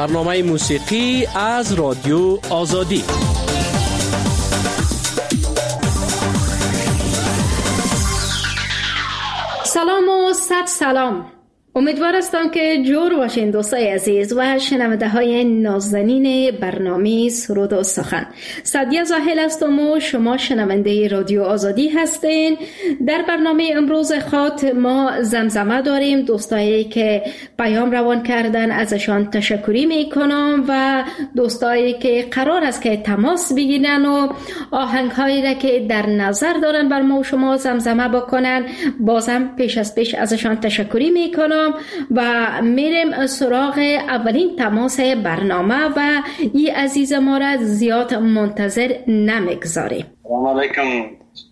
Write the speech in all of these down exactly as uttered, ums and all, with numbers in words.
برنامه موسیقی از رادیو آزادی. سلام و صد سلام. امیدوار هستم که جور باشین دوستای عزیز و شنونده های نازنین برنامه سرود و سخن. سعدیه زاهل هستم و شما شنونده رادیو آزادی هستین. در برنامه امروز خاط ما زمزمه داریم. دوستایی که پیام روان کردن ازشان تشکری میکنم و دوستایی که قرار است که تماس بگیرن و آهنگ هایی را که در نظر دارن بر ما و شما زمزمه بکنن، بازم پیش از پیش ازشان تشکری میکنم و میریم سراغ اولین تماس برنامه و این عزیز ما را زیاد منتظر نمیگذاریم. سلام علیکم.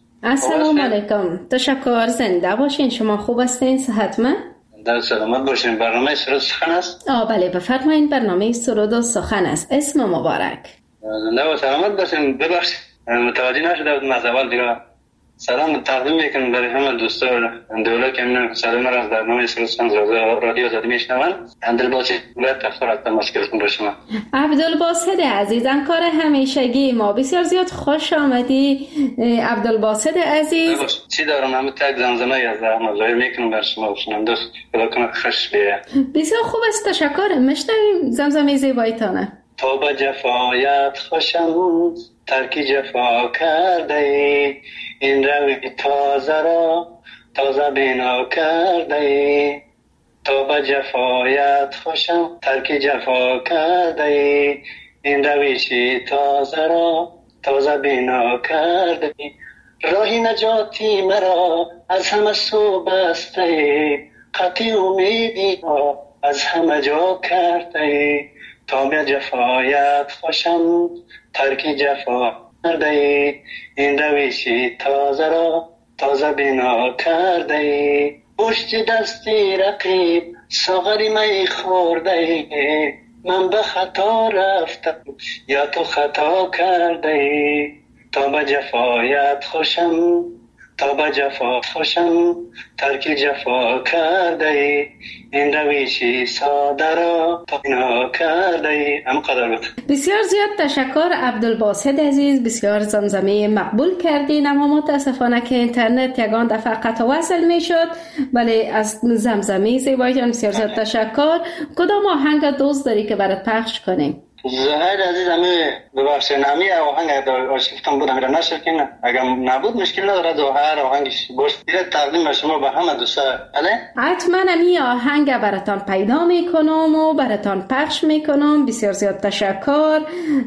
السلام علیکم. تشکر. زنده باشین. شما خوب هستین؟ صحتمند؟ در سلامت باشین. برنامه سرود سخن است؟ آه بله بفرمایید. برنامه سرود و سخن است. اسم مبارک. زنده و سلامت باشین. ببخشید متوجه نشدم از اول دیگه سلام تقدیم میکنم برای همه دوستان دوله که من سلام را از برنامه سرود سخن رادیو آزادی میشنون. عبدالباسط باید تخفر تماس گرفتم با شما. عبدالباسط عزیز، انکار همیشگی ما. بسیار زیاد خوش آمدی عبدالباسط عزیز. چی دارم؟ همه تک زمزمه از رحمت ظاهر میکنم بر شما باشنم. دوست خدا کنه خوش بیه. بسیار خوب است. تشکر. میشنویم زمزمه زیبایتانه. تو به جفایت خوشم ترکی جفا کرده ای، این روی تازه را تازه بنا کرده ای. تو به جفایت خوشم ترکی جفا کرده ای، این رویشی تازه را تازه بنا کرده ای. راهی نجاتی مرا از همه سو بسته ای، قطعی امیدی را از همه جا کرده ای. تا به جفایت خوشم ترکی جفا کرده ای، این رویشی تازه را تازه بنا کرده ای. پشت دستی رقیب ساغری می خورده ای، من به خطا رفتم یا تو خطا کرده ای. تا به جفایت خوشم تا به جفا خوشم ترکی جفا کرده ای، این رویشی ساده را بنا کرده ای. هم قدر بود. بسیار زیاد تشکر عبدالباسط عزیز. بسیار زمزمه مقبول کردین، اما متاسفانه که اینترنت یگان دفعه قطع وصل می شد. ولی از زمزمه زیبایتان بسیار زیاد تشکر. کدام آهنگ دوست داری که برات پخش کنیم؟ زهر عزیز همه ببخشید نمی آهنگ آشفتم بودم را نشد که اگر نبود مشکل نداره. زهر آهنگش باشتیره تقدیم به شما به همه دوستا. بله حتما امی آهنگ براتان پیدا میکنم و براتان پخش میکنم. بسیار زیاد تشکر.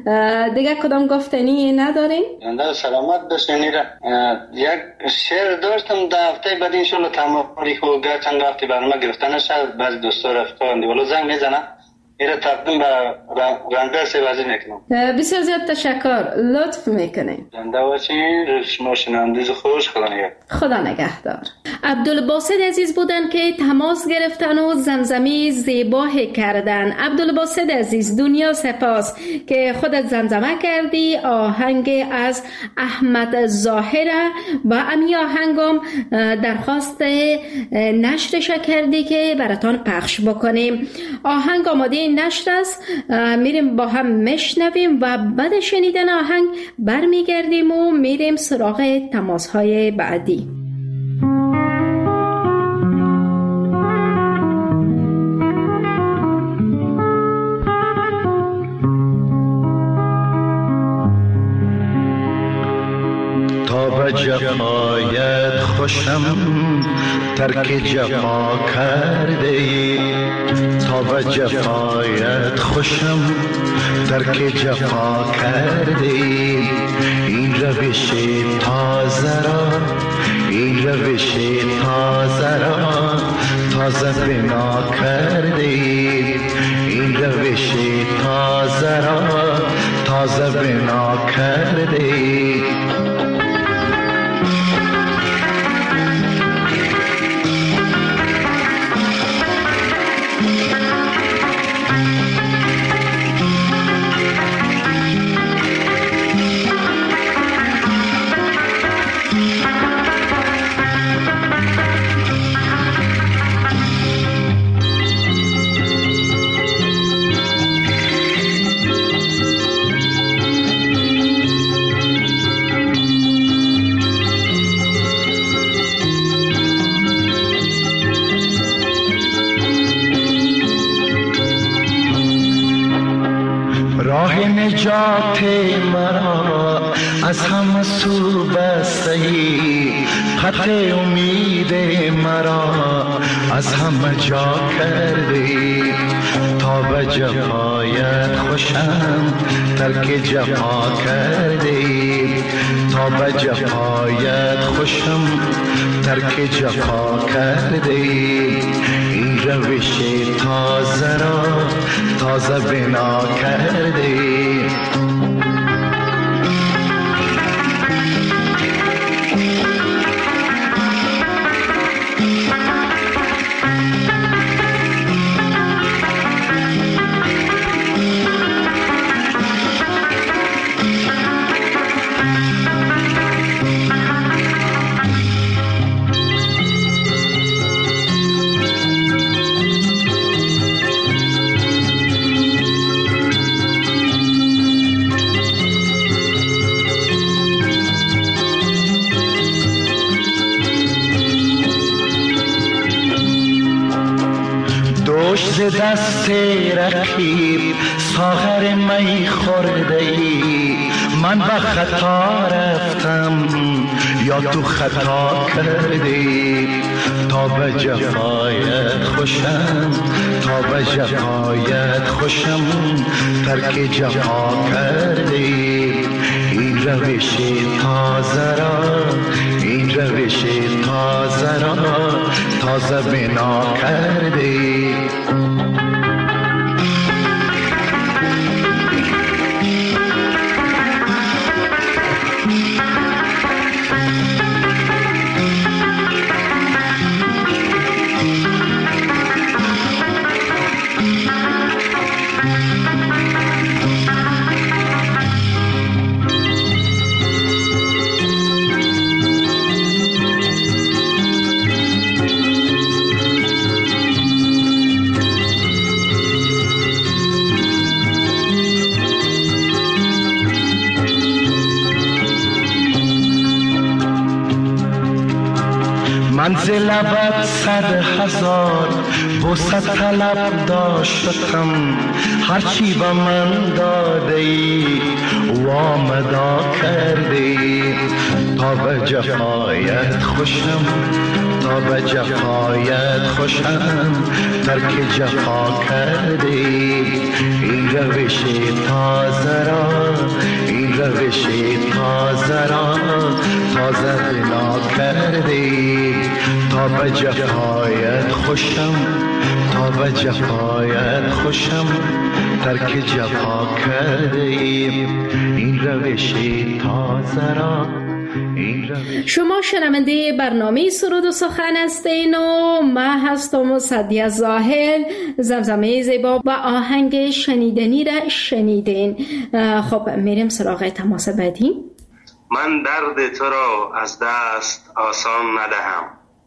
دیگه کدام گفتنی ندارین؟ زنده سلامت باشین. یک شعر داشتم در هفته بعد ان شاء الله تمام خو گرچند وقتی برنامه گرفتن شد بعضی دوستا رفتن دیگه زنگ میزنه میره تقدیم به رنده سوازی میکنم. بسیار زیاد تشکر. لطف میکنیم. زنده باشین. شما شنوندگی خوش. خدا نگهدار. خدا نگهدار. عبدالباسط عزیز بودن که تماس گرفتن و زمزمه زیبا کردن. عبدالباسط عزیز دنیا سپاس که خودت زمزمه کردی. آهنگ از احمد ظاهر و امی آهنگم درخواست نشرش کردی که براتان پخش بکنیم. آهنگ آماده نشر است. میریم با هم میشنویم و بعد شنیدن آهنگ برمیگردیم و میریم سراغ تماس های بعدی. تا به جفایت خوشم ترک جفا کرده ای، تا به جفایت خوشم ترک جفا کرده ای. این روش تازه را این روش تازه را تازه بنا کرده ای، این روش تازه را تازه بنا کرده ای. نجات مرا از همه سو بسته ای، خط امید مرا از همه جا کرده ای. تا به جفایت خوشم ترک جفا کرده ای، تا به جفایت خوشم ترک جفا کرده ای. این روش تازه را تازه بنا کرده ای. ز دست رقیب ساغر می خورده ای، من به خطا رفتم یا تو خطا کردی. تا به جفایت خوشم تا به جفایت خوشم ترک جفا کردی. این روش تازه را این روش تازه را تازه بنا کردی. منزل لبت صد هزار بوسه طلب داشتم، هرچی به من داده ای وامدا کرده ای. تا به جفایت خوشم تا به جفایت خوشم ترک جفا کرده ای. این روش تازه را این روش تازه را تازه بنا کرده ای. تا به جفایت خوشم تا به جفایت خوشم ترک جفا کرده ای. این روش تازه را شما شنونده برنامه سرود و سخن هستین و من هستم سعدیه زاهل. زمزمه زیبا و آهنگ شنیدنی را شنیدین. خب میریم سراغ تماس بعدی. من درد تو را از دست آسان ندهم،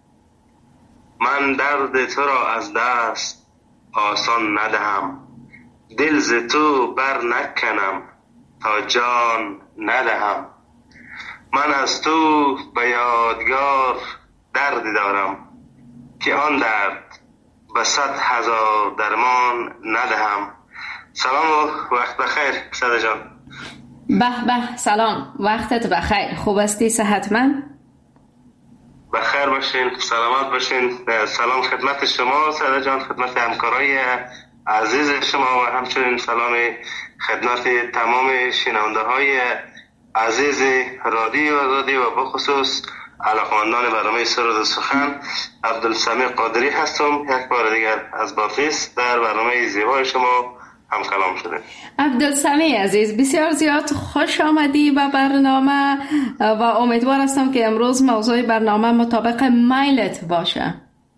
من درد تو را از دست آسان ندهم. دل ز تو بر نکنم تا جان ندهم. من از تو به یادگار دردی دارم که آن درد به صد هزار درمان ندهم. سلام و وقت بخیر سعده جان. به به سلام، وقتت بخیر. خوب هستی؟ صحتمند؟ بخیر باشین، سلامت باشین. سلام خدمت شما سعده جان، خدمت همکارای عزیز شما و همچنین سلام خدمت تمام شنونده های عزیز رادیو آزادی و بخصوص علاقمندان برنامه سرود و سخن. عبدالسمیع قادری هستم. یک بار دیگر از بافیس در برنامه زیبای شما هم کلام شده. عبدالسمیع عزیز، بسیار زیاد خوش آمدی به برنامه و امیدوار هستم که امروز موضوع برنامه مطابق میلت باشه.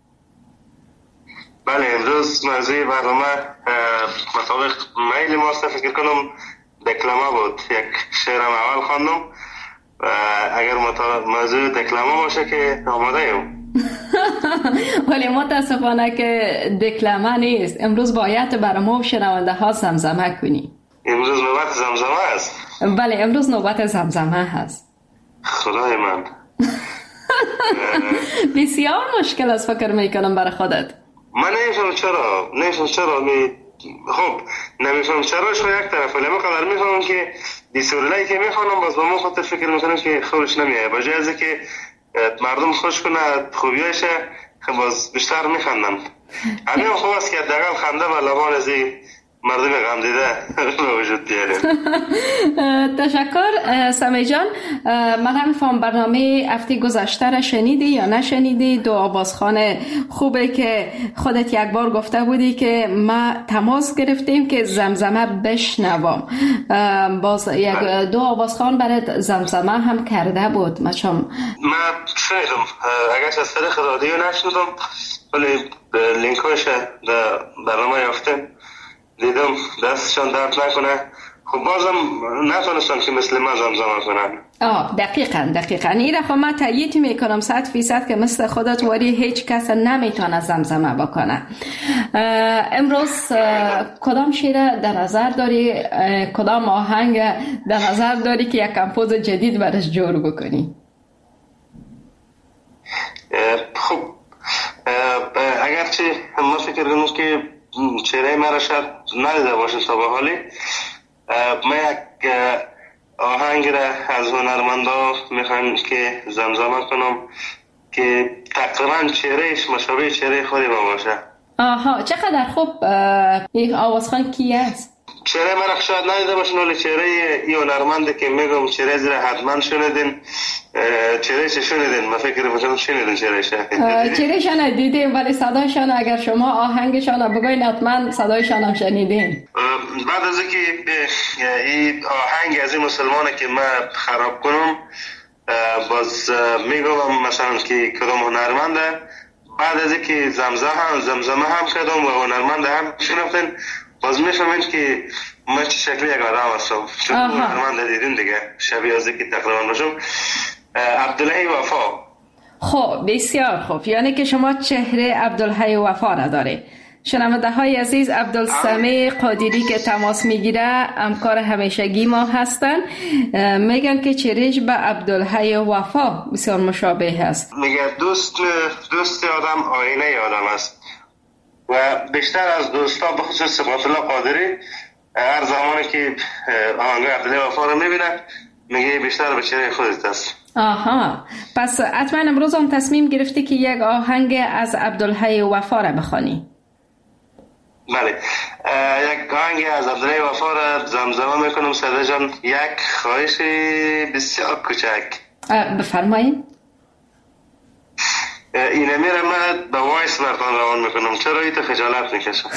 بله، امروز موضوع برنامه مطابق میل ماست. فکر کنم دکلمه بود، یک شعرم اول خواندم و اگر موضوع دکلمه باشه که آماده ایم. ولی متاسفانه که دکلمه نیست. امروز باید برای ما و شنونده ها زمزمه کنی. امروز نوبت زمزمه است؟ بله، امروز نوبت زمزمه هست. خدای من. بسیار مشکل است فکر میکنم برای خودت. من نمیشم چرا نمیشم چرا می خب نمیفهم چراش و یک طرف ولی ما قدر میفهمم که دیسورلایی که میخوانم باز با ما خاطر فکر میکنم که خوبش نمیایه با جای از که مردم خوش کنه خوبیاشه باز بیشتر میخندن. همین خوب است که دقیقا خنده و لبان از مردم غم دیده به وجود بیاره. تشکر سمی جان. من هم فهم برنامه هفته گذشته را شنیدی یا نشنیدی؟ دو آوازخوان خوبه که خودت یک بار گفته بودی که ما تماس گرفتیم که زمزمه بشنوم. باز یک دو آوازخوان برای زمزمه هم کرده بود. ما چون من شنیدم اگرش از طریق رادیو نشنیدم ولی لینکاش در برنامه یافتم دیدم دستشان درد نکنه. خب بازم نتونستم که مثل من زمزمه کنن. آه دقیقاً دقیقاً این رقم من تایید میکنم صد فیصد که مثل خودت واری هیچ کس نمیتونه زمزمه بکنه. امروز کدام شعر در نظر داری، کدام آهنگ در نظر داری که یک کمپوز جدید برش جور بکنی؟ خب اگرچه ما فکر کنم که چهره مرا شاید ندیده باشم تا به حالی، من یک آهنگ را از هنرمندا میخوام که زمزمه کنم که تقریبا چهرهش مشابه چهره خودی ما باشه. آها چقدر خوب. یک آوازخوان کی است؟ چهره مرا شاید ندیده باشن ولی چهره ای هنرمنده که میگم چهره زیرا حتما شنیدین، چهرهش شنیدین. من فکر میکنم شنیدین چهرهش. چهرهشان ندیدیم ولی صدایشان اگر شما آهنگشان بگوین حتما صدایشان هم شنیدین. بعد از اینکه این آهنگ از این مسلمانه که من خراب کنم باز میگم مثلا که کدام هنرمنده، بعد از اینکه زمزمه هم زمزمه هم کردم و هنرمنده هم شنفتین باز میفهمین که من چه شکلی یک آدم هستم. چون هنرمنده دیدین دیگه شبیه از اینکه تقریبا باشم. عبدالحی وفا. خب بسیار خوب، یعنی که شما چهره عبدالحی وفا را داره. شنونده های عزیز، عبدالسمیع قادری که تماس میگیره همکار همیشگی ما هستن، میگن که چهرهش به عبدالحی وفا بسیار مشابه هست. میگه دوست دوست آدم آینه آدم است و بیشتر از دوستا به خصوص صفات الله قادری هر زمانی که آهنگ عبدالحی وفا رو میبینه میگه بیشتر به چهره خودت است. آها، پس حتما امروز هم تصمیم گرفتی که یک آهنگ از عبدالحی وفا را بخوانی. بله، یک آهنگ از عبدالحی وفا را زمزمه میکنم. صدا جان یک خواهش بسیار کوچک بفرمایید. اینه میره من به وایس برتان روان میکنم، چرا ایت خجالت میکشم؟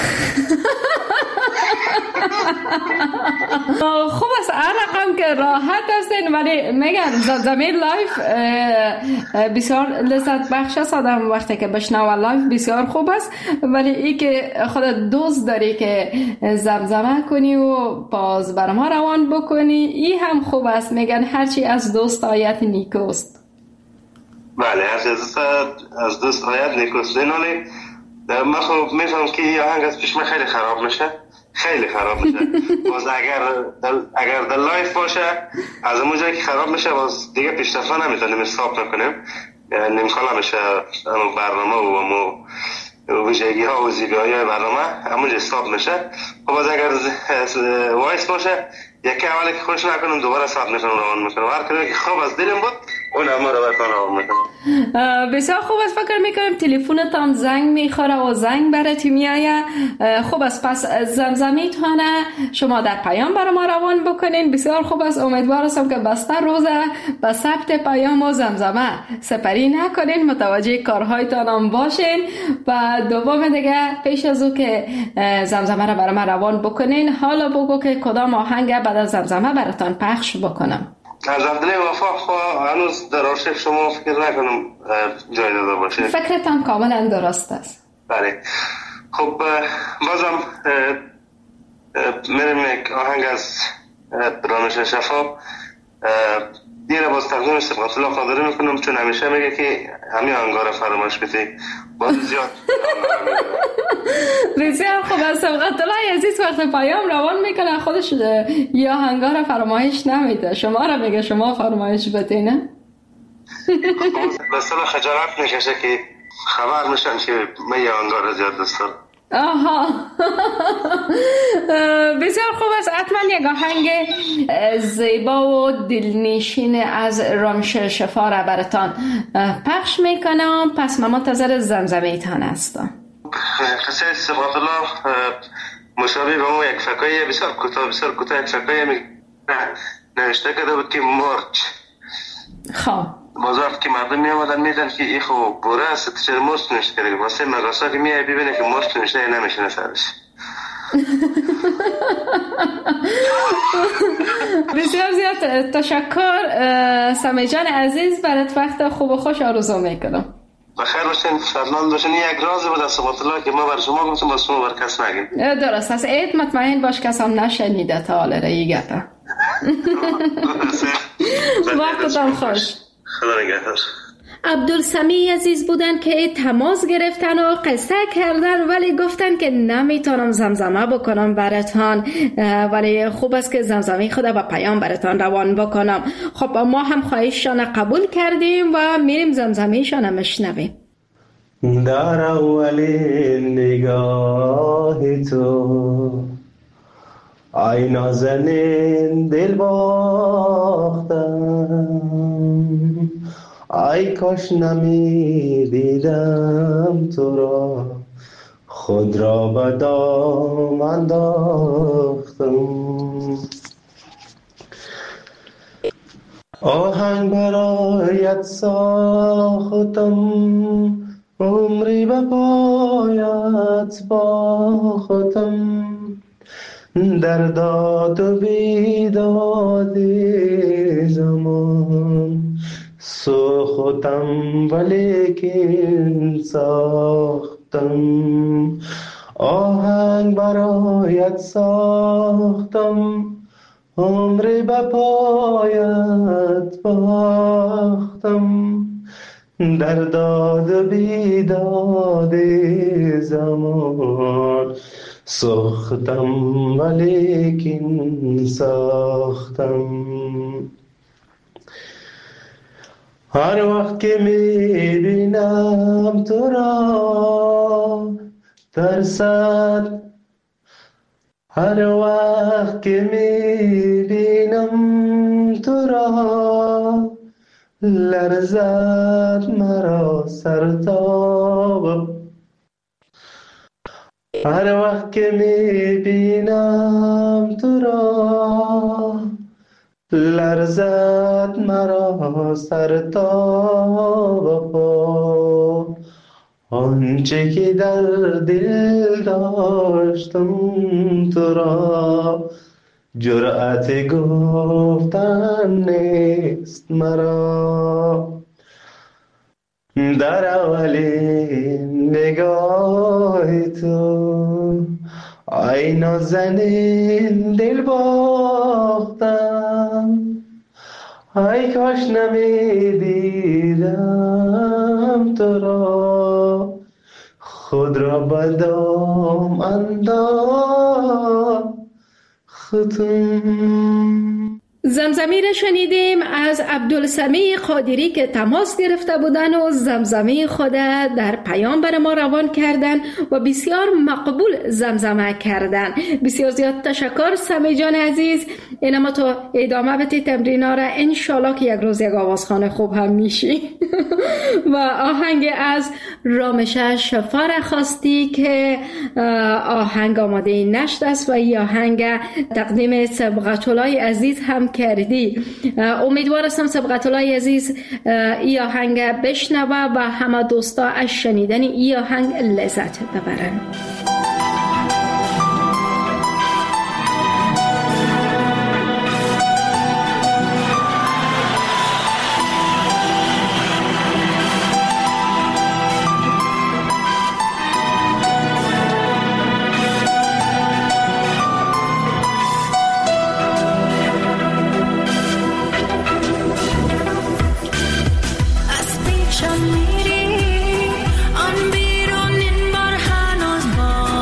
خوب است، هر رقم که راحت هستین ولی میگن زمین لایف بسیار لذت بخش است. آدم وقتی که بشنوه لایف بسیار خوب است، ولی ای که خودت دوست داری که زمزمه کنی و باز بر ما روان بکنی ای هم خوب است. میگن هرچی از دوست آیت نیکوست. بله، هرچی از دوست آیت نیکوست. این حالی من خب میفهم که این آهنگ از پیش من خیلی خراب میشه، خیلی خراب میشه. باز اگر دل، اگر در لایف باشه از اون جایی که خراب میشه باز دیگه پیشرفت نمیتونیم استاپ نکنیم، یعنی نمیخوام میشه اون برنامه و مو ویژگی ها و زیبایی های برنامه همونجا استاپ میشه. خب باز اگر وایس باشه یکی اولی که خوش نکنم دوباره استاپ میکنم روان میکنم، هر کدومی که خوب از دلم بود اون همه رو برکن روان میکنم. بسیار خوب است. فکر میکنم تلفنت هم زنگ میخوره و زنگ برات میایه. خوب است، پس زمزمه تانه شما در پیام برای ما روان بکنین. بسیار خوب است. امیدوار هستم که بسته روزه به ثبت پیام و زمزمه سپری نکنین، متوجه کارهایتان هم باشین. و دوم دیگه پیش از او که زمزمه رو برای ما روان بکنین حالا بگو که کدام آهنگ بعد از زمزمه براتان پخش بکنم. از عبدالحی وفا هنوز در آرشیف شما فکر نکنم جای داده باشه. فکرتان کاملا درست است. بله، خب بازم میریم یک آهنگ از رامش شفا دیره باز تقدیم صفات الله قادری میکنم، چون همیشه میگه که همین آهنگا فراموش بیتی باز زیاد. بسیار خوب است. صفات الله عزیز وقت پیام روان میکنه خودش یا آهنگا را فراموش نمیده، شما را میگه شما فراموش بیتی نه؟ مثلا خجالت میکشه که خبر میشن که من یا آهنگا را زیاد دوست دارم. آها بسیار خوب است. حتما یک آهنگ زیبا و دلنشین از رامشل شفا را براتان پخش میکنم. پس من منتظر زمزمه تان هستم. قصه صبغت الله مشابه به ما یک فکایه بسیار کوتاه بسیار کوتاه یک فکایه نوشته کرده بود که مرچ. خب باز وقت که مردم می آمدن میدن که این خوب بوره است چرا مرچ نوشته کرده. واسه مدرسه که میای ببینه که مرچ نوشته نمیشنه سرش. بسیار زیاد تشکر سمی جان عزیز، برات وقت خوب و خوش آرزو میکنم. بخیر باشین، سلام باشین. یک رازی بود از صبغت الله که ما بر شما گفتم باز شما بر کس نگین. درست است. عید مطمئن باش کس هم نشنیده تا حالا ریگه تا. وقتتان خوش. خدا نگهدار. عبدالسمی عزیز بودن که تماس گرفتن و قصه کردن، ولی گفتن که نمیتونم زمزمه بکنم براتان، ولی خوب است که زمزمه خدا با پیام براتان روان بکنم. خب ما هم خواهششان قبول کردیم و میریم زمزمه شان مشنویم. در اولین نگاه تو ای نازنین دل باختم، ای کاش نمی دیدم تو را خود را به دام انداختم. آهنگ برایت ساختم، عمری به پایت باختم، در داد و بیداد زمان سوختم ولیکن ساختم. آهنگ برایت ساختم، عمری به پایت باختم، در داد و بیداد زمان سوختم ولیکن ساختم. هر وقت که میبینم تو را ترسد، هر وقت که میبینم تو را لرزد مرا سرتاب، هر وقت که میبینم تو را لرزد مرا سرتاب. آنچه که در دل داشتم تو را جرأت گفتن نیست مرا. در اولین نگاه تو ای نازنین دل باختم، ای کاش نمیدیدم تو را خود را به دام انداختم. زمزمه شنیدیم از عبدالسمی قادری که تماس گرفته بودن و زمزمه خود در پیام بر ما روان کردن و بسیار مقبول زمزمه کردن. بسیار زیاد تشکر سمی جان عزیز. اینما تو ادامه بتی تمرینا را، انشالله که یک روز یک آوازخانه خوب هم میشی. و آهنگ از رامشل شفا را خواستی که آهنگ آماده نشت است و این آهنگ تقدیم صبغت الله عزیز هم کردی. امیدوار هستم صبغت الله عزیز این آهنگ بشنوه و همه دوستا از شنیدن این آهنگ لذت ببرن. میری آن بیرون این بار هنوز با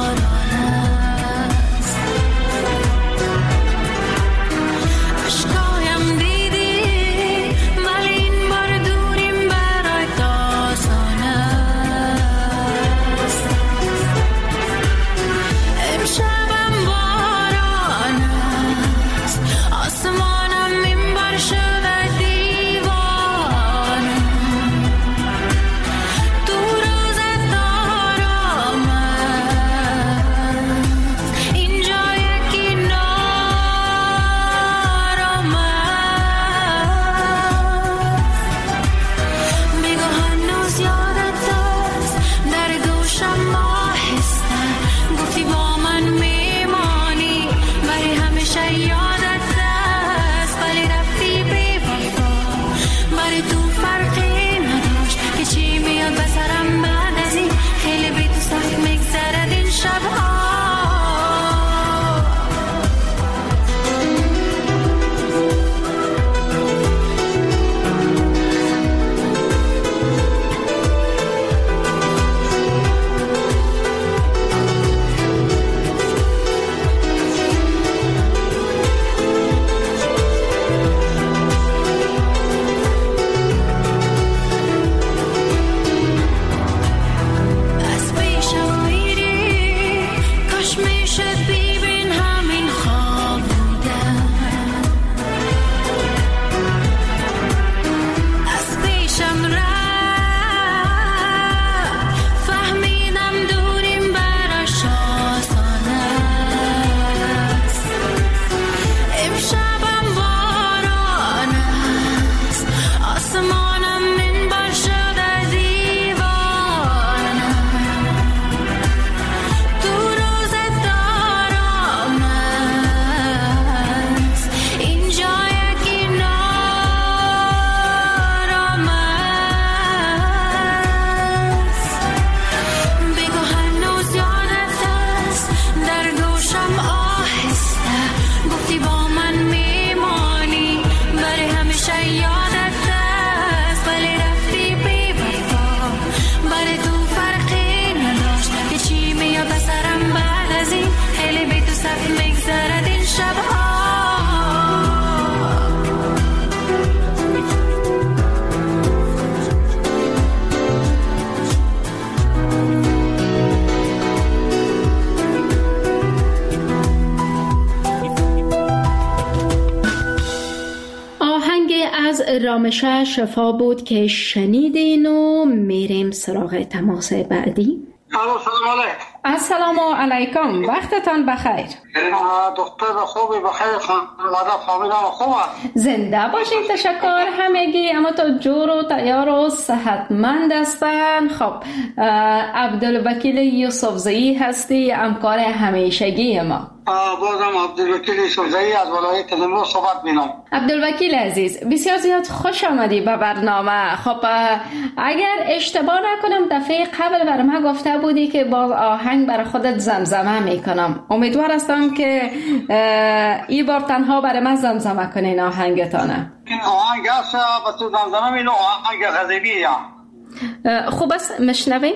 رامشه شفا بود که شنیدین و میریم سراغ تماس بعدی. سلام علیکم. السلام علیکم، وقتتان بخیر. دکتر خوبی بخیر، خانواده فامیلم خوبه؟ زنده باشین، تشکر همگی. اما تا جور و تیار و صحتمند هستن. خب عبدالوکیل یوسفزئی هستی، همکار همیشگی ما. بازم عبدالوکیل یوسفزئی از ولایت نیمروز صحبت می‌کنم. عبدالوکیل عزیز، بسیار زیاد خوش آمدی به برنامه. خب اگر اشتباه نکنم دفعه قبل بر ما گفته بودی که با آهنگ برای خودت زمزمه میکنم. امیدوار هستم که این بار تنها برای من زمزمه کنین آهنگتانه. این آهنگ هست با تو زمزمه اینو آهنگ غزبیه. خوب است مشنویم؟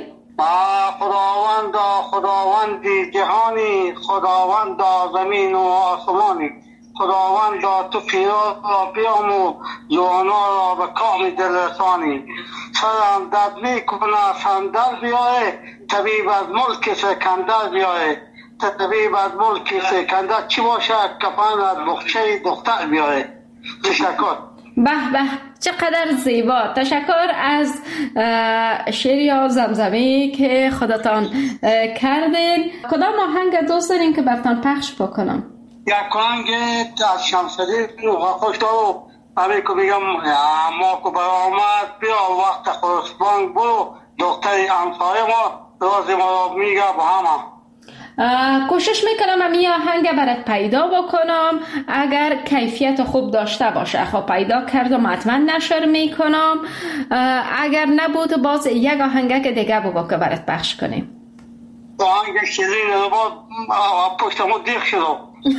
خداوند خداوندی جهانی، خداوند زمین و آسمانی، خداوند تو پیاز را بیام و جوانا را به کام دل رسانی. سرم درد می کنه صندل بیایه، طبیب از ملک سکندر بیایه. طبیب از ملک سکندر چی باشه؟ کفن از بخچه دختر بیایه. تشکر. به به، چقدر زیبا. تشکر از شعر یا زمزمه‌ای که خودتان کردین. کدام آهنگ دوست دارین که براتون پخش بکنم؟ یک آهنگ از شمس‌الدین و خوش دارو همه که بگم ما که برآمد بیا وقت خورسبان برو دختری همسایه ما راز ما را میگه با همه. کوشش میکنم امی آهنگ برات پیدا بکنم. اگر کیفیت خوب داشته باشه خب پیدا کردم حتما نشر میکنم. اگر نبود باز یک آهنگ که دیگه بگو که برات پخش کنیم. آهنگ شیرین رو با پشتمو دیخ شد.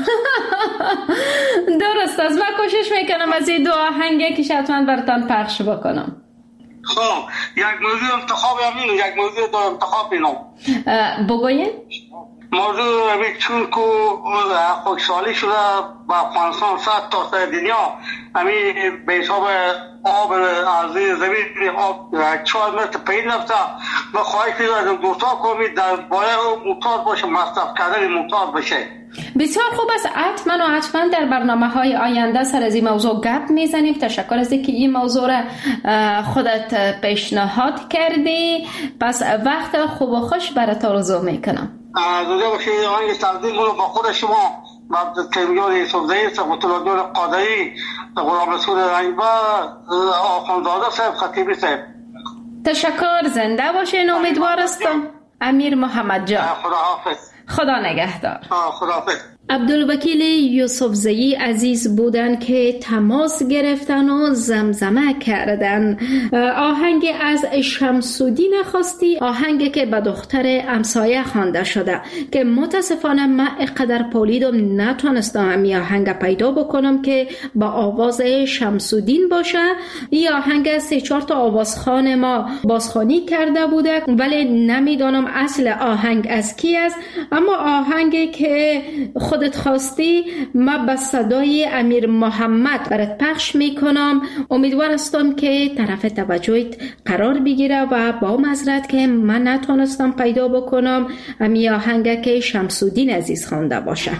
درست است. من کوشش میکنم از این دو آهنگ که حتما براتون پخش بکنم. خب یک موضوع انتخاب همینو، یک موضوع دو انتخاب اینو بگوین. موضوع همین چون که خوشحالی شده با افغانستان صد تا سر دنیا همین به حساب آب از زمین آب چهار متر پایین رفته و خواهی که از دوستا کنید در باید موتور باشه، مصرف کردن موتور بشه. بسیار خوب است. حتما و حتما در برنامه های آینده سر از این موضوع گپ میزنیم. تشکر از اینکه این موضوع را خودت پیشنهاد کردی. پس وقت خوب و خوش برات آرزو میکنم. زوده باشید. آهنگ تقدیم رو با خود شما کیمیار یوسفزئی، سقوط الله قادری، غلام رسول رنگبر، آخوندزاده صاحب، خطیبی صاحب. تشکر. زنده باشین. امیدوار هستم. امیر محمد جان. خداحافظ. خدا نگهدار. خداحافظ. عبدالوکیل یوسفزئی عزیز بودن که تماس گرفتن و زمزمه کردن. آهنگ از شمس‌الدین خواستی، آهنگی که به دختر همسایه خوانده شده که متاسفانه من اقدر پولیدم نتونستم این آهنگ پیدا بکنم که با آواز شمس‌الدین باشه. این آهنگ سه چهار تا آوازخوان ما بازخوانی کرده بوده ولی نمیدونم اصل آهنگ از کی است. اما آهنگی که خودت خواستی ما به صدای امیر محمد برات پخش میکنم. امیدوار هستم که طرف توجهت قرار بگیره و با معذرت که من نتونستم پیدا بکنم امی آهنگ که شمس‌الدین عزیز خوانده باشه.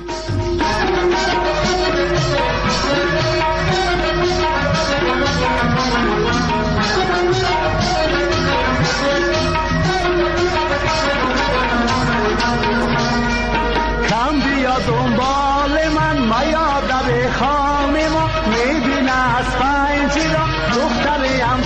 دنبال من میاد به خانه ما میبینه از پنجی را دختریم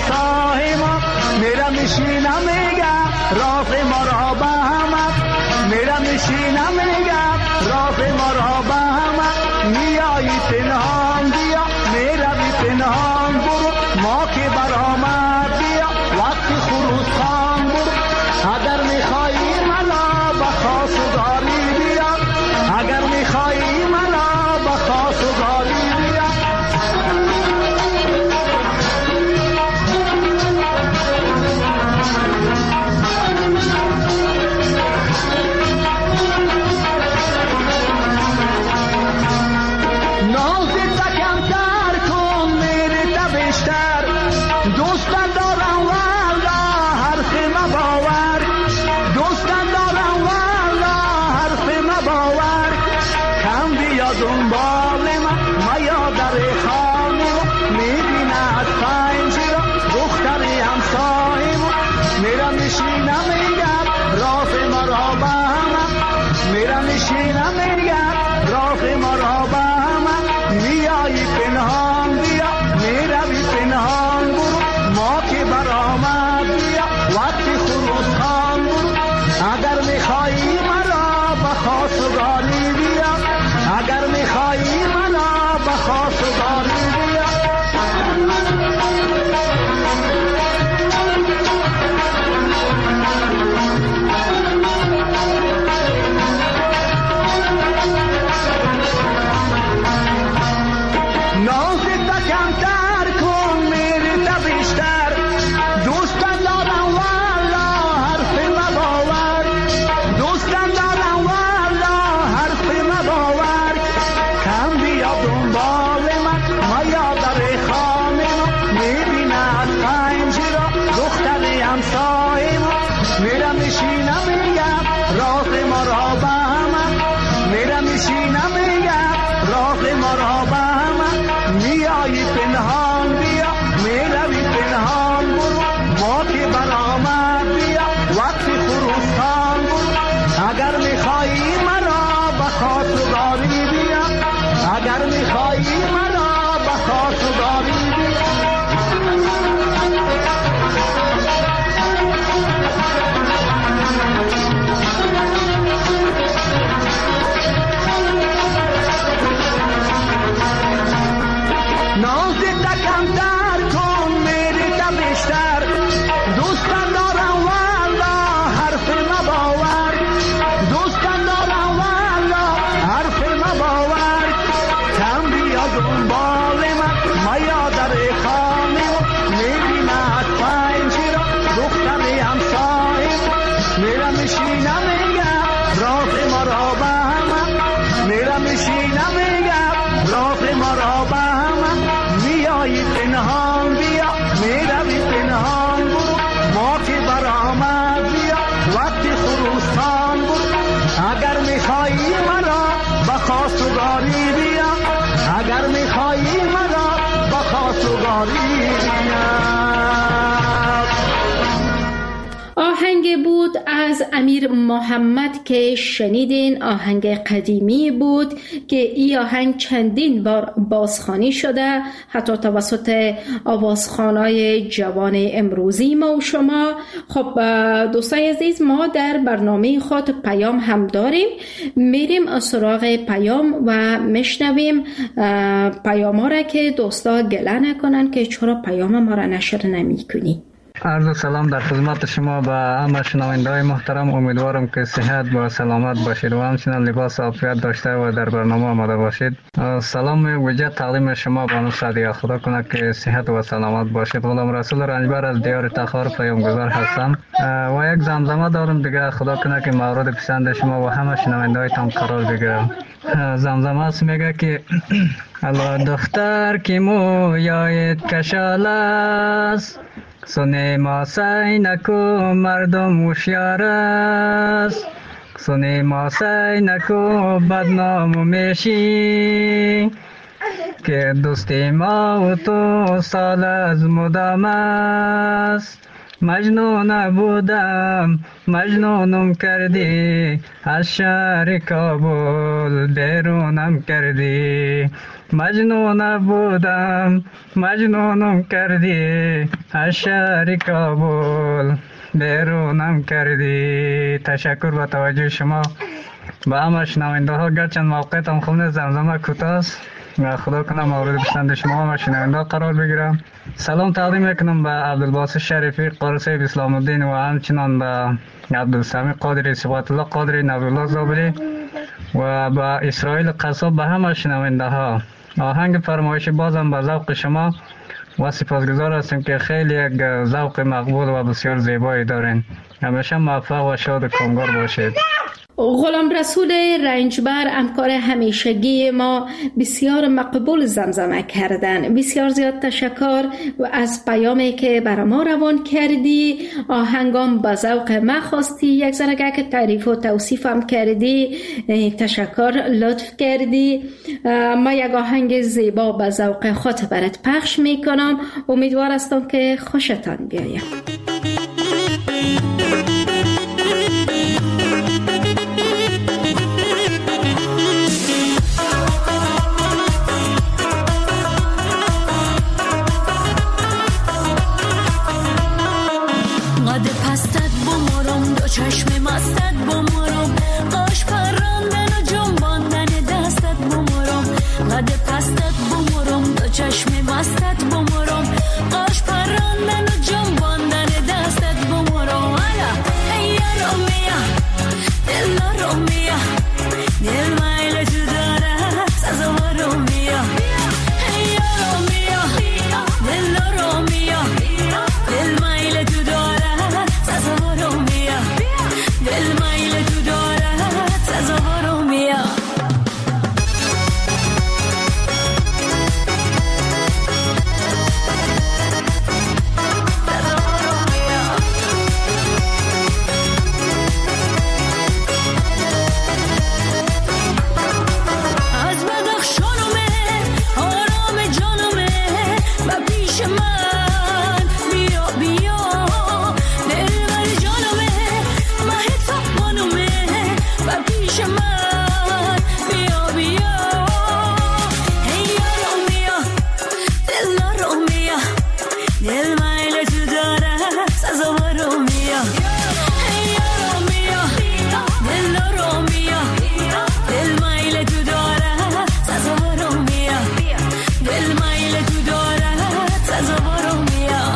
میشینم میگم راز ما را به همه، میرم میشینم میگم راز ما را به همه، میایی پنهان بیا میروی پنهان برو، ما که برآمد بیا وقتی خروس خان برو، اگر میخوایی منو به خواستگاری بیا، اگر میخوایی منو به خواستگاری بیا. دوستان دارم والا حرف ما باور، دوستان دارم والا حرف ما باور، کم بیا دنبال من ما یادر خانه میبینه از پنجره دختری همسایه، میرم میشینم میگم راز ما را به همه، میرم میشینم میگم راز ما را به همه، میایی پنهان بیا میروی پنهان برو، ما که برآمد بیا وقتی خروس خان برو، اگر میخوایی مرا به خواستگاری بیا، اگر میخوایی مرا به خواستگاری بیا. نازت کمتر کن میری تا بیشتر، دوستان دارم والا حرف ما باور، دوستان دارم والا حرف ما باور، کم بیا دنبال من ما یادر خانه ما میبینه از پنجره دختری همسایه ما، میرم میشینم میگم راز ما را به همه، میرم میشینم میگم راز ما را به همه، میایی پنهان بیا میروی پنهان برو، ما که برآمد بیا وقتی خروس خان برو، اگر میخوایی مرا به خواستگاری بیا، اگر میخوایی مرا به خواستگاری بیا. نازت کمتر کن میری تا بیشتر، دوستان دارم والا حرف ما باور، دوستان دارم والا حرف ما باور، کم بیا دنبال من ما یادر خانه میبینه از پنجره دختری همسایه، میرم میشینم میگم راز ما را به همه، میرم میشینم میگم راز ما را به همه، میایی پنهان بیا میروی پنهان برو، ما که برآمد بیا وقتی خروس خان برو، اگر میخوایی مرا به خواستگاری بیا، اگر میخوایی مرا به خواستگاری بیا. آهنگ بود از امیر محمد که شنیدین. آهنگ قدیمی بود که این آهنگ چندین بار بازخوانی شده، حتی توسط آوازخوانای جوان امروزی ما و شما. خب دوستای عزیز، ما در برنامه خود پیام هم داریم، میریم سراغ پیام و میشنویم پیام ها را که دوستا گله نکنن که چرا پیام ما را نشر نمی کنی. عرض سلام در خدمت شما و همه شنونده‌های محترم. امیدوارم که صحت و سلامت باشید و همچنین لباس عافیت داشته و در برنامه آماده باشید. سلام ویژه تقدیم شما بانو سعدیه، خدا کنه که صحت و سلامت باشید. غلام رسول رنجبر از دیار تخار پیامگذار هستم و یک زمزمه دارم دیگه، خدا کنه که مورد پسند شما و همه شنونده‌هایتان قرار بگیره. زمزمه است، میگه که الله دختر که مویایت کشال است، سونه ما سعی نکو مردم هوشیار است، سونه ما سعی نکو بدنام میشی، که دوستی ما و تو سال از مدام است، مجنون بودم مجنونم کردی، از شهر کابل بیرونم کردی. مجنون بودم مجنونم کردی، از شهر کابل بیرونم کردی. تشکر با توجه شما. با همه شنونده ها، گرچند موقعیتم خونه زمزمه کوتاست، خدا کنم مورد پسند شما و شنونده قرار بگیرم. سلام تقدیم میکنم به عبدالباسط شریفی قاری صاحب اسلام الدین و همچنان به عبدالسمی قادری، صفات الله قادری، نبی‌الله زابری و به اسرائیل قصاب. به همه شنونده ها آهنگ فرمایشی بازم به ذوق شما و سپاسگزار هستیم که خیلی یک ذوق مقبول و بسیار زیبایی دارین. همیشه موفق و شاد و کامگار باشید. غلام رسول رنجبر همکار همیشگی ما بسیار مقبول زمزمه کردن. بسیار زیاد تشکر و از پیامی که برای ما روان کردی. آهنگام با ذوق ما خواستی، یک ذره که تعریف و توصیف هم کردی. تشکر، لطف کردی. ما یک آهنگ زیبا با ذوق خود برات پخش میکنم. امیدوار هستم که خوشتان بیاید. چشم مستت بمرم، قاش پراندن و جنباندن دستت بمرم. قد پستت بمرم، دو چشم مستت بمرم، قاش پراندن و جنباندن دستت بمرم. الا ای رومیا دل رومیا، دل مایل تو داره سازا رومیا. ای رومیا دل رومیا، دل مایل تو داره سازا رومیا. دل مایل تو دارد تظاهر میا. از بدخشانمه آرام جانمه و پیش من بیا بیا. دلبر جانمه و پیش من بیا بیا. ای رومیا دل رومیا، دل مایل تو داره سازا رومیا. ای رومیا دل رومیا، دل مایل تو داره سازا رومیا. دل مایل تو داره سازا رومیا.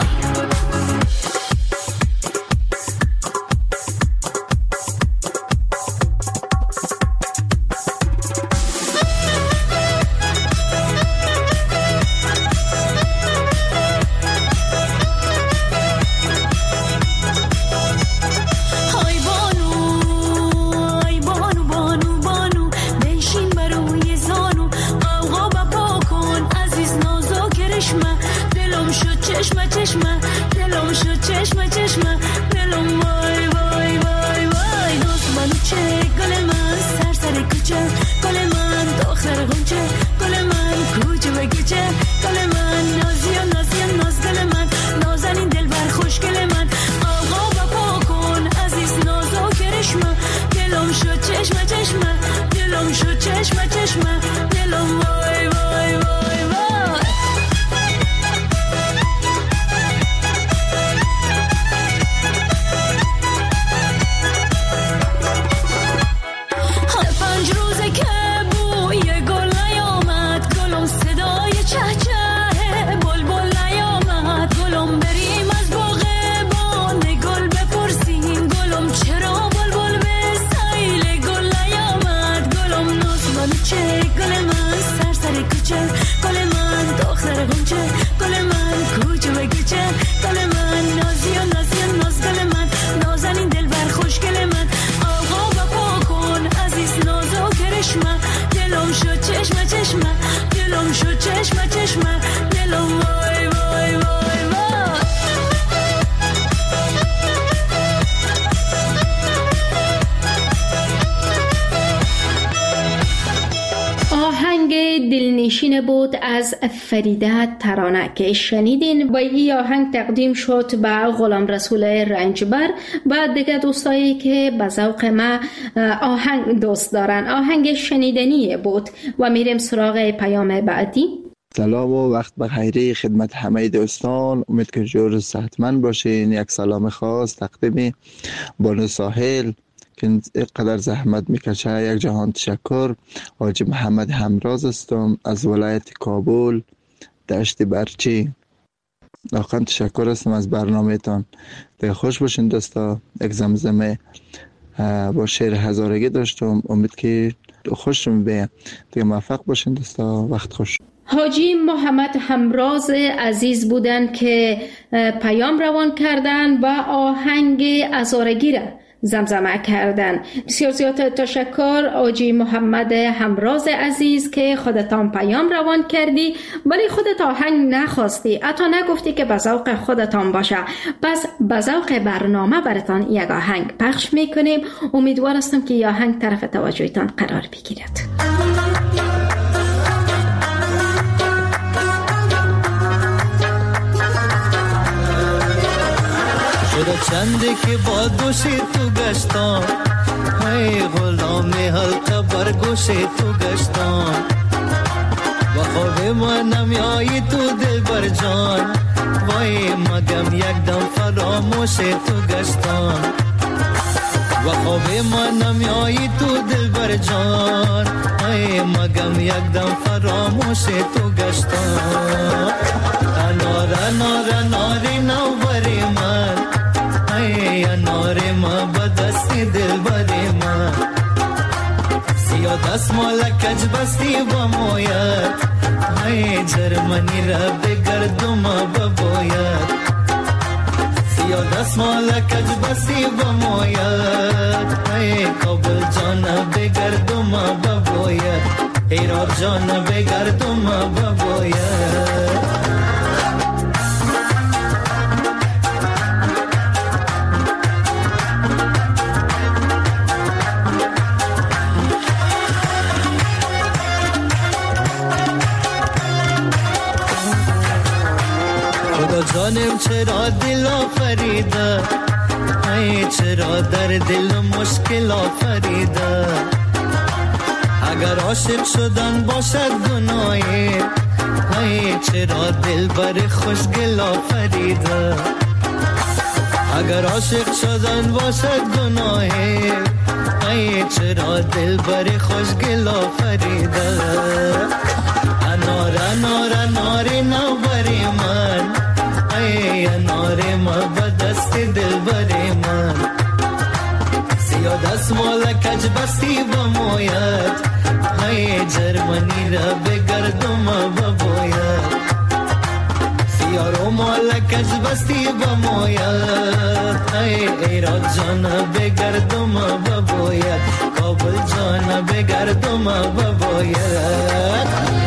پنج روزه که بوی گل نیامد، گلم صدای چه چه بود از فریده ترانه که شنیدین و این آهنگ تقدیم شد به غلام رسول رنجبر و دیگه دوستایی که به ذوق ما آهنگ دوست دارن. آهنگ شنیدنی بود و میریم سراغ پیام بعدی. سلام و وقت بخیر خدمت همه دوستان، امید که جور و صحتمند باشین. یک سلام خاص تقدیم بانو ساحل که اینقدر زحمت میکشه. یک جهان تشکر. حاجی محمد همراز هستم از ولایت کابل دشت برچی. واقعا تشکر هستم از برنامه تان. دیگه خوش باشین دوستا. یک زمزمه با شعر هزارگی داشتم، امید که خوشم بیه. دیگه موفق باشین دوستا. وقت خوش. حاجی محمد همراز عزیز بودن که پیام روان کردن و آهنگ هزارگی را زمزمه کردن. بسیار زیاد تشکر حاجی محمد همراز عزیز که خودتان پیام روان کردی ولی خودت آهنگ نخواستی، حتی نگفتی که به ذوق خودتان باشه. پس به ذوق برنامه براتان یک آهنگ پخش میکنیم. امیدوار هستم که این آهنگ طرف توجهتان قرار بگیرد. شده چنده که با دوش تو گشتم، ای غلام حلقه بر گوش تو گشتم. و خواب من نمیایی تو دل بر جان، وای مگم یک دم فراموش تو گشتم. و خواب من نمیایی تو دل بر جان، ای مگم یک دم فراموش تو گشتم. انار انار اناری نو بری من، ای انار ما بدستی دل بری من. سیا دست مال کج بستی با مویت، ای جرمنی را بگردم ببوید. سیا دست مال کج بستی با مویت، ای کابل جان بگردم ببوید. ایرار جان بگردم ببوید. جانم چرا دل آفریده، ای چرا در دل مشکل آفریده. اگر عاشق شدن باشد گناهی، ای چرا دل بر خوشگل آفریده. اگر عاشق شدن باشد گناهی، ای چرا دل بر خوشگل آفریده. انار انار اناری نو بری من، ای انار ما بدست دل بری من. سیا دست مال کج بستی با مویت، ای جرمنی را بگردم ببوید. سیا رو مال کج بستی با مویت، ای ایراد جان بگردم ببوید. کابل جان بگردم ببوید.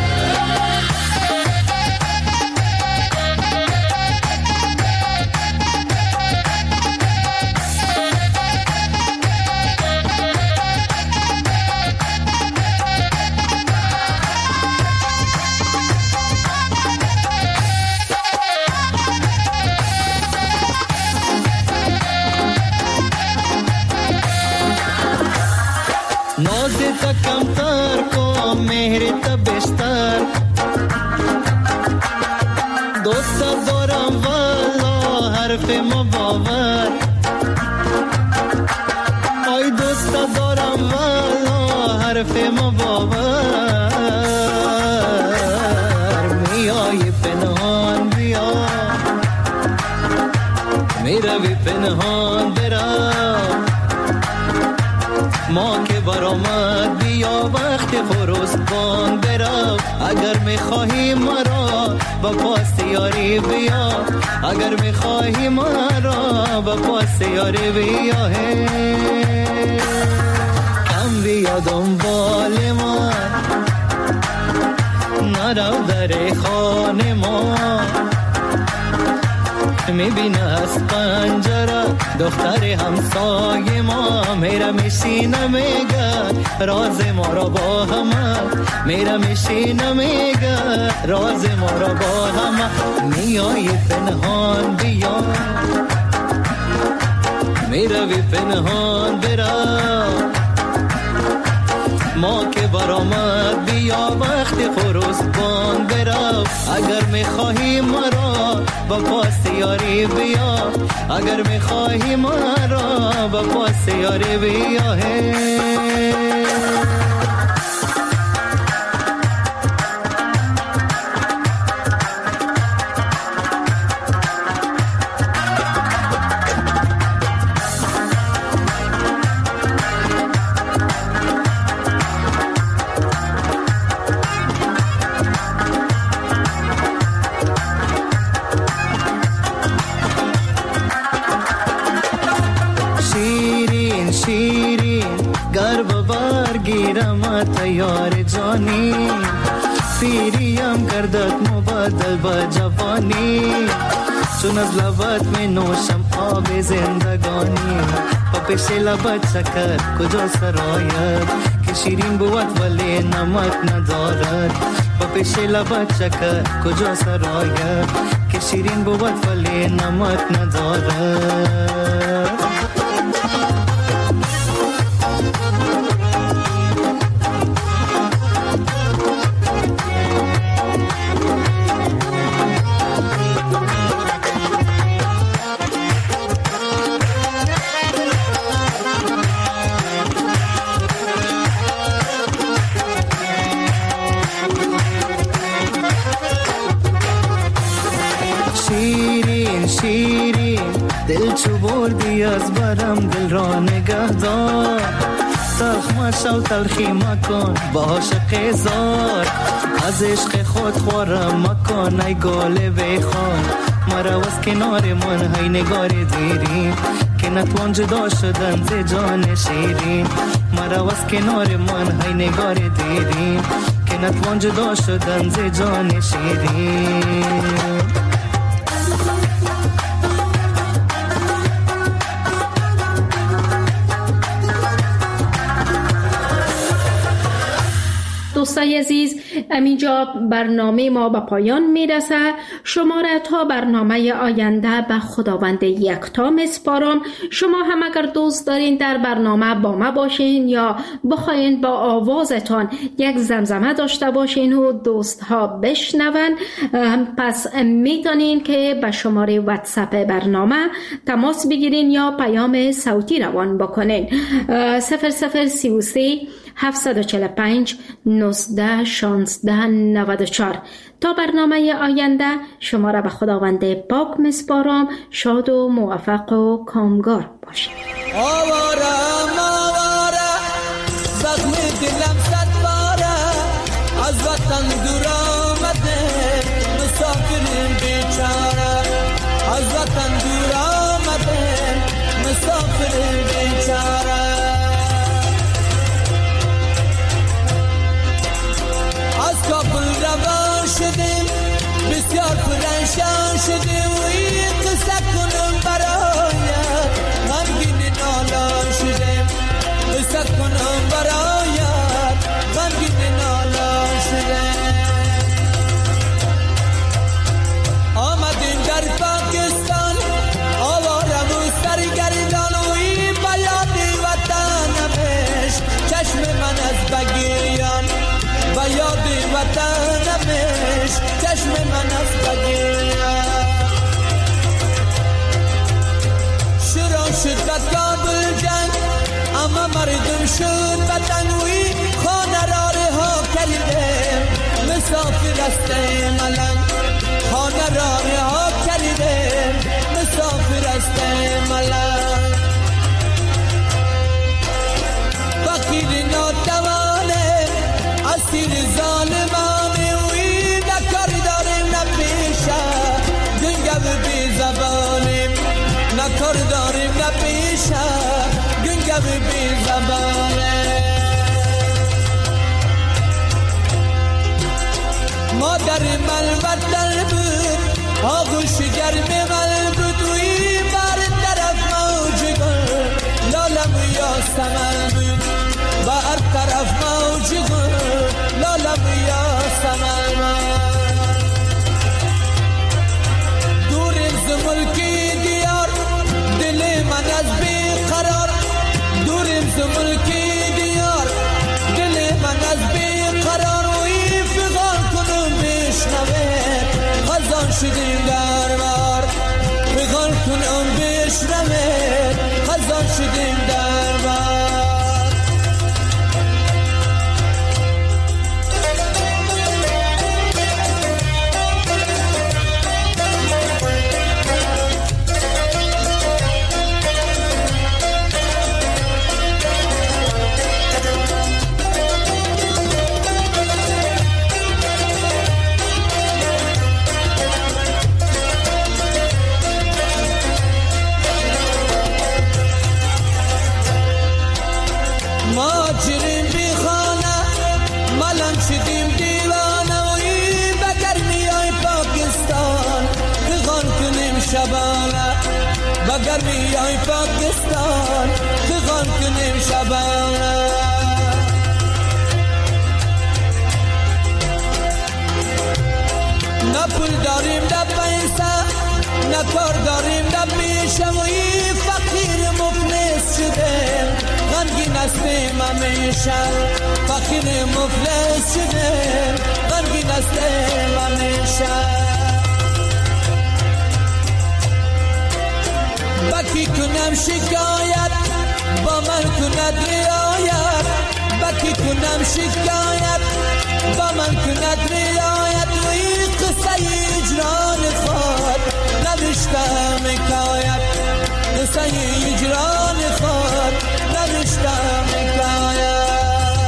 کمتر کو مهر تبستر، دوست دارم والا حرف ما باور. آی دوست دارم والا حرف ما باور. میای پنهان بیا، میروی پنهان برم. ما که برآمد بیا وقت خروسبان برو. اگر میخواهی مرا با پاس یاری بیا، اگر میخواهی مرا با پاس یاری بیا. کم بیا دنبال من، نرو در خانه ما. میبینه از پنجره دختر همسای ما میره میشینه میگه راز ما را با همه میره میشینه میگه راز ما را با همه میای پنهان بیا میره بی پنهان برا ما که برآمد بیا وقتی خروسبان برا اگر میخواهی مرا با پاس یاری بیا اگر میخواهی مرا با پاس یاری بیا تیار جانی پیریم گردد مبادل با جوانی چون از لبت می نوشم آب زندگانی پا پیش لبت شکر کجا سرایت که شیرین بود ولی نمک ندارد پا پیش لبت شکر کجا سرایت که شیرین بود ولی نمک ندارد دل چو بردی از برم دل را نگه دار تلخ مشو تلخی مکن با عاشق زار از عشق خود خورم مکن ای گاله بخوان مرا از کنار من های نگار دیرین که نتوان جدا شدن ز جان شیرین مرا از کنار من های نگار دیرین که نتوان جدا شدن ز جان شیرین دوستای عزیز، همینجا برنامه ما به پایان میرسه. شما را تا برنامه آینده به خداوند یکتا میسپارم. شما هم اگر دوست دارین در برنامه با ما باشین یا بخواین با آوازتان یک زمزمه داشته باشین و دوست ها بشنون، پس میتونین که به شماره واتساپ برنامه تماس بگیرین یا پیام صوتی روان بکنین. صفر صفر سی و سه هفتصد و چهل و پنج نوزده شانزده نود و چهار. تا برنامه آینده شما را به خداوند پاک میسپارم. شاد و موفق و کامگار باشید. آوارم آوارم زخم دلم صد باره از وطن دور آمده مسافرین بیچاره از وطن دور آمده مسافرین بیچاره از کابل روان شدیم بسیار پرنشان شدیم و این قصه کنم برایت غمگین نالان شدیم قصه کنم برایت غمگین نالان شدیم آمدیم در پاکستان آوارم و سرگردان و این بیاد وطنمش چشم من از بگیان و یاد وطنمش چشم من از بگیرم شروع شد به کابل جنگ اما مردم شد بدنوی خانه را رها کردیم مسافر است ملنگ خانه را رها کردیم مسافر است ملنگ فقیر ناتوانه اسیر ظالمانه وی نکار داریم نپیشه گنگو بی زبانیم نکار داریم نپیشه گنگو بی زبانه مادر ملوت در بود آغوش گرم مل بود شدیم در بار بغل کنم بشنمه خزان شدیم در بار بگر میای پاکستان فغان کنیم شبانه نه پول داریم نه پیسه نه کار داریم نه پیشه و این فقیر مفلس شدیم غمگین هستیم همیشه فقیر مفلس شدیم غمگین هستیم همیشه بکی کنم شکایت با من کند رعایت بکی کنم شکایت با من کند رعایت و این قصه اجران خود نوشتم حکایت قصه اجران خود نوشتم حکایت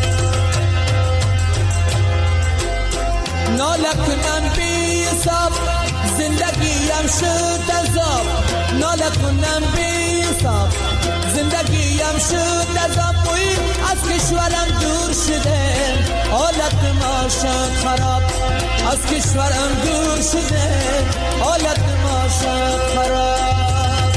ناله کنم بی حساب زندگیم شد عذاب ناله کنم بی حساب زندگیم شد عذاب وی از کشورم دور شده حالت ما شد خراب از کشورم دور شده حالت ما شد خراب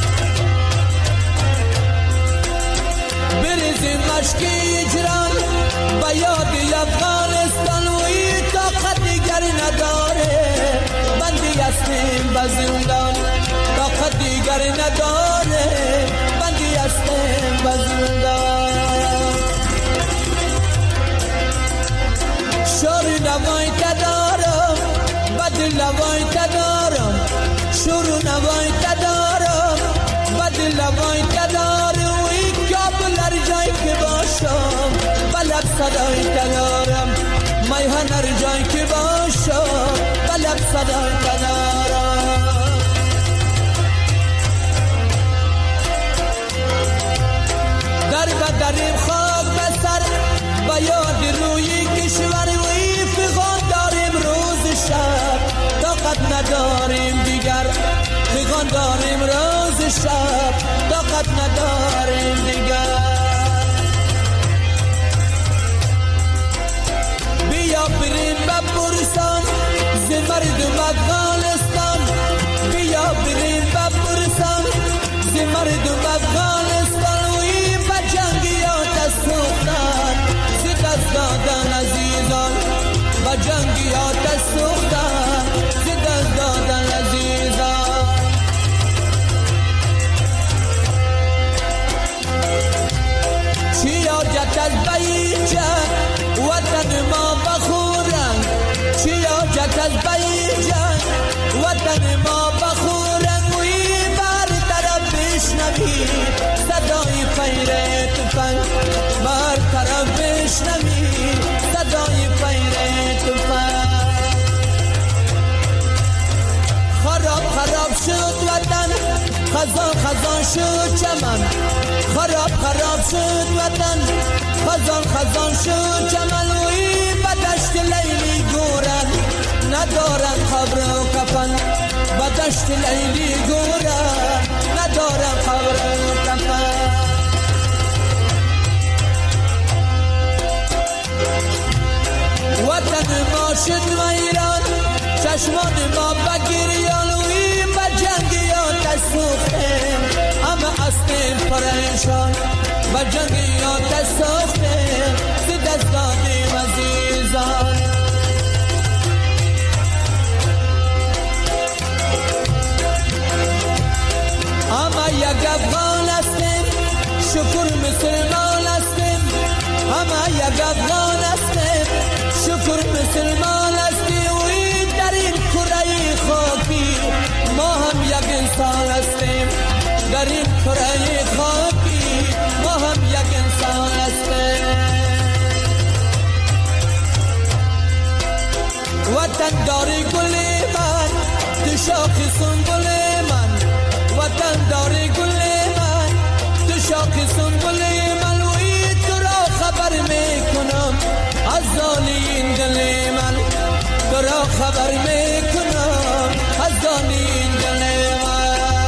بریزیم مشک اجران با یاد افغانستان وی طاقت دیگر نداره بندی هستیم به زندان طاقت دیگر نداره بندی هستیم به زندان شور نوای تدارم بدل نوای تدارم شور نوای تدارم بدل نوای تدارم وی کابل هر جای که باشم بلب صدای تدارم میهن هر جای که باشم بلب صدای تدارم در بدریم خاک بسر با یاد روی کشور وی فغان داریم روز شب طاقت نداریم دیگر فغان داریم روز شب طاقت نداریم دیگر بیا بریم به برسان ز مردم افغانستان بیا بریم به برسان ز مردم افغانستان وی به جنگیات سوختن ز دست دادن عزیزان به جنگیات سوختن ز دست دادن عزیزان چی حاجت از بیجن وطن ما بخورن چی حاجت از بیجن وطن ما بخورن وی بر طرف بشنوی صدای فیر تفنگ بر طرف بشنوی صدای فیر تفنگ خراب خراب شد وطن خزان خزان شد چمن خراب خراب شد وطن خزان خزان شد چمن وی بدشت لیلی گورن ندارن خبر و کفن بدشت لیلی گورن ندارن خبر و کفن وطن ما شد ویران چشمان ما بگریان وی بجنگیات سوختیم همه هستیم پریشان بجنگیات سوختیم ز دست دادیم عزیزان همه یک افغان هستیم شکر مسلمان هستیم همه یک افغان هستیم شکر مسلمان هستیم وی در این کره در این کره خاکی ما هم یک انسان هستیم. وطن داری گل من تو شاخ سنبل من، وطن داری گل من تو شاخ سنبل من، وی تو را خبر میکنم از دانی این دل من، تو را خبر میکنم از دانی این دل من.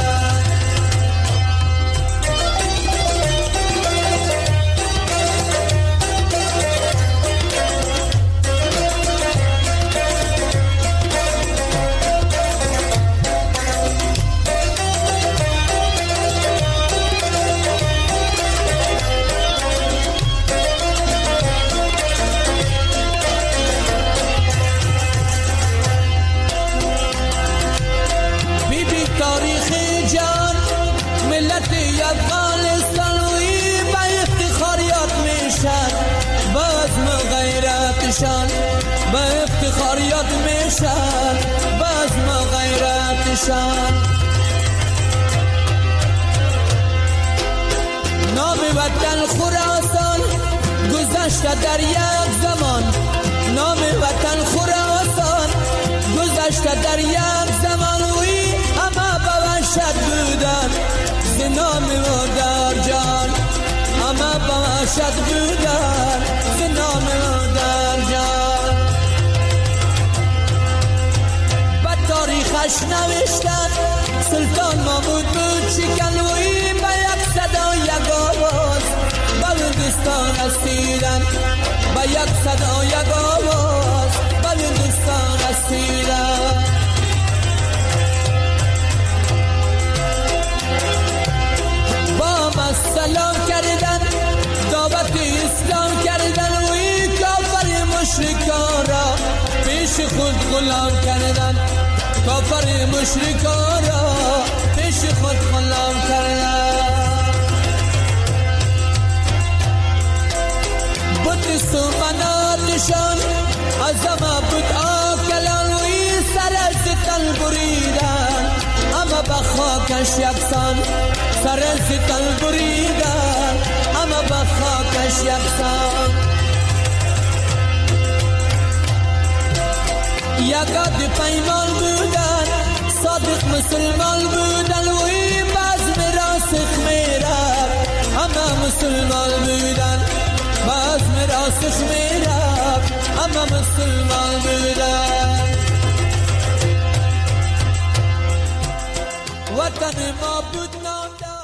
با افتخار یاد میشن باز ما غیرتشان. نام وطن خراسان گذشته در یک زمان، نام وطن خراسان گذشته در یک زمان، وی همه به وحشت بودن ز نام و در جان، همه به وحشت بودن ز نام و در جان. تاریخش نوشتن سلطان محمود بود شکن، وی به یک صدا یک آواز بلندستان رسیدن، به یک صدا یک آواز بلندستان رسیدن. با ما سلام کردن دعوت اسلام کردن، وی کافر مشرکان را پیش خود غلام کردن، کافر مشرکان را پیش خود غلام کردن. بود سومناتشان از همه بود آکلان، وی سر از تن بریدن همه به خاکش یکسان، سر از تن بریدن همه به خاکش یکسان. یکاد پیمان بودن صادق مسلمان بودن، وی باز میراسخ میرد همه مسلمان بودن، باز میراسخ میرد همه مسلمان بودن. وطن ما بود نامدار.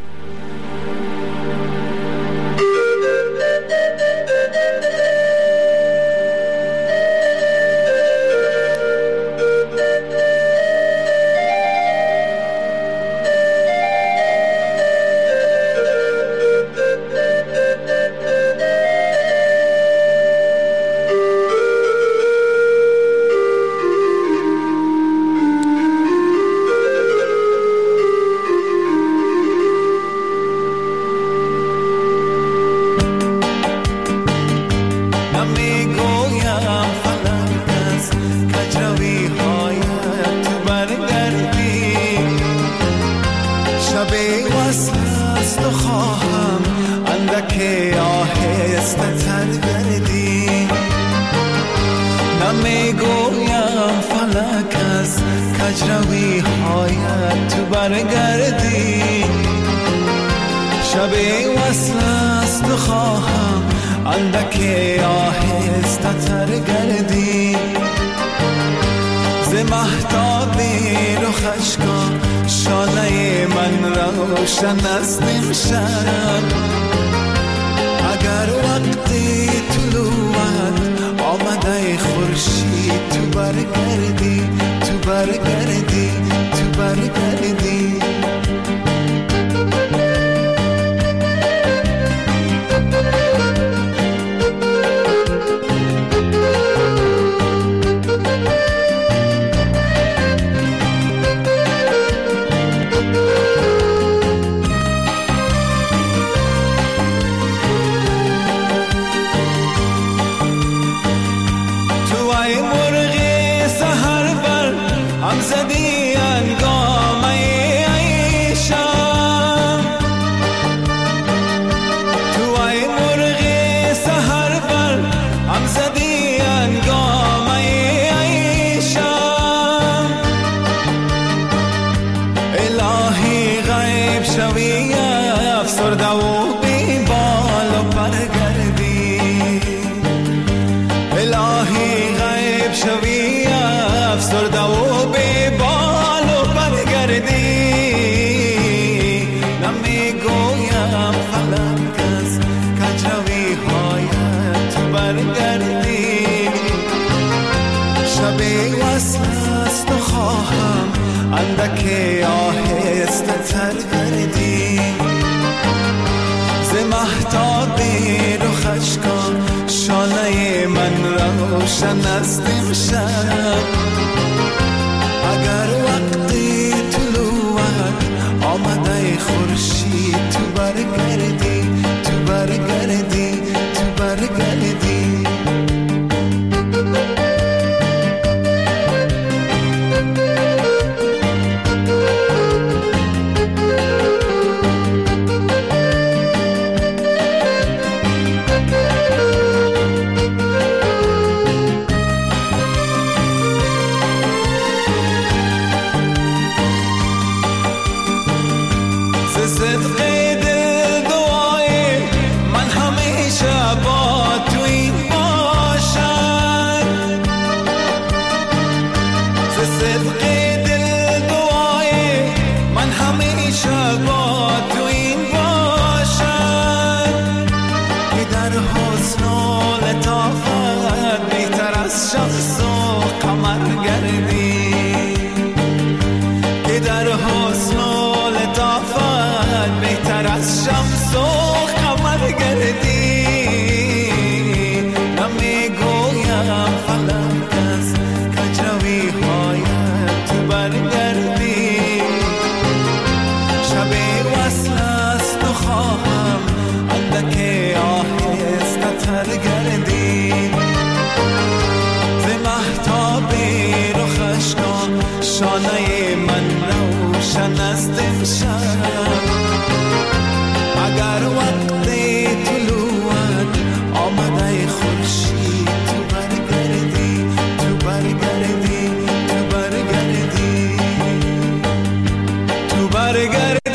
کجروی هایت تو برگردی، شب وصل است و خواهم اندک آهسته تر گردی. ز مهتاب رخش کن شانه من روشن است امشب، اگر وقتی طلوعت آمده خورشید تو برگردی، تو برگردی، تو برگردی. زدی انگام شوی افسرده و بی بال و برگردی الهی غیب شوی افسرده و بی بال و برگردی نمی گویم فلک از کجروی هایت تو برگردی شب وصل است و خواهم اندک آهسته تر گردی ز مهتاب رخش کن شانه من روشن است امشب اگر وقتی طلوعت آمده خورشید تو برگردی تو برگردی تو برگردی شانه من روشن است امشب اگر وقت طلوعت آمده خورشید تو برگردی تو برگردی تو برگردی تو برگردی